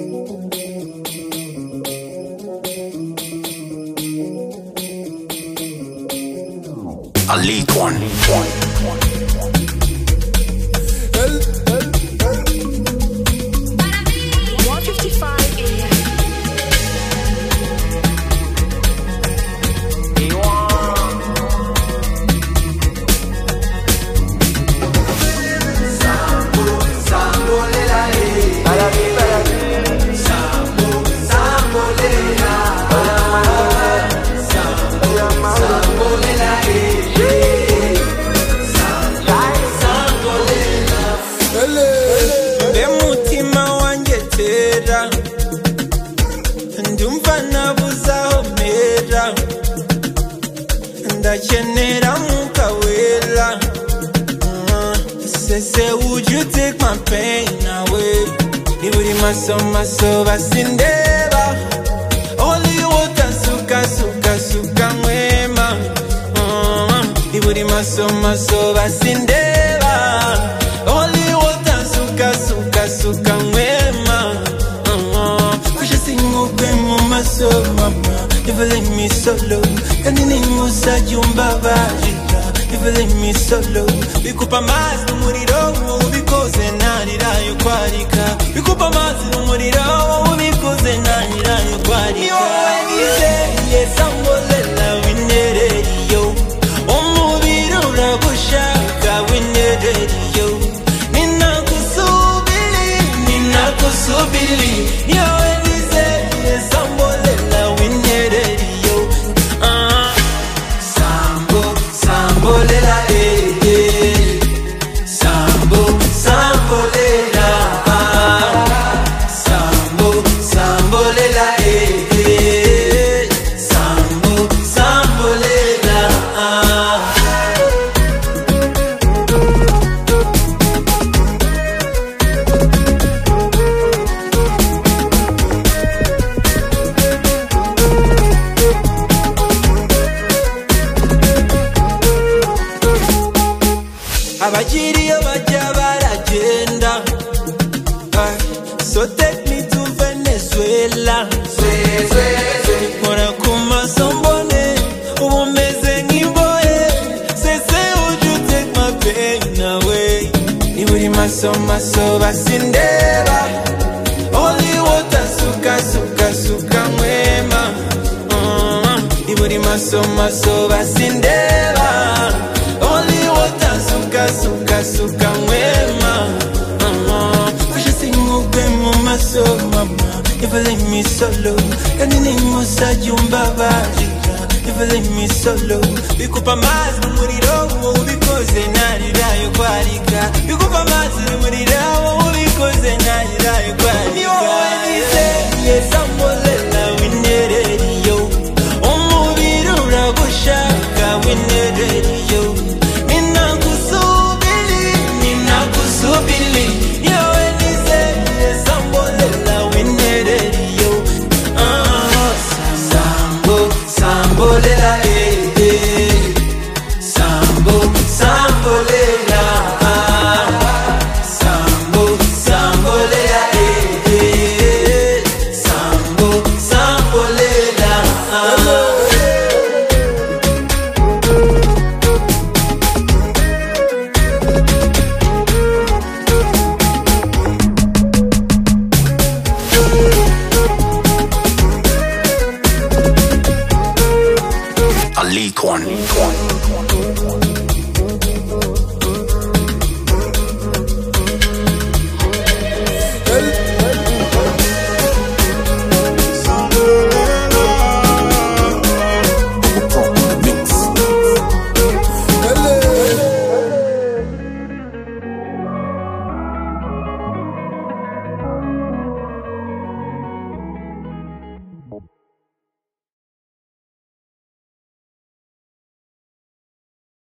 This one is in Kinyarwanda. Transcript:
Elite One. 1:55 AM. Ndakenera mukawela. Say, would you take my pain away? Niburi maso basindeba. Only water suka mwema. Niburi maso basindeba. Only water suka mwema. Kusha singu mu maso mama. Never leave me solo. And in Musa Jumba Vajita. Never leave me solo. Bikupa mazi n'umuriro ubikoze narirayo kwarika. Bikupa mazi n'umuriro ubikoze narirayo kwarika. Yo wenize sambolela winereriyo. Umubiri uragushaka winereriyo. Ninakusubiri. Yo wenize sambolela winereriyo. Sambolela sambolela sambolela sambolela. Abagiriyo bajya baragenda. So take me to Venezuela. Nkora ku maso mbone ubumeze nk'imbohe. Say would you take my pain away? Niburi maso basindeba. Only water suka mwema. Niburi maso basindeba. Only water suka mwema. Kusha singu mu maso mama. Never leave me solo. And in Musa Jumba Vajita. Never leave me solo. Bikupa mazi n'umuriro ubikoze narirayo kwarika. Bikupa mazi n'umuriro ubikoze narirayo kwarika. Yo wenize sambolela winereriyo. Umubiri uragushaka winereriyo. Ninakusubiri. Yo wenize sambolela winereriyo. Sambolela sambolela sambolela sambolela. Elite One.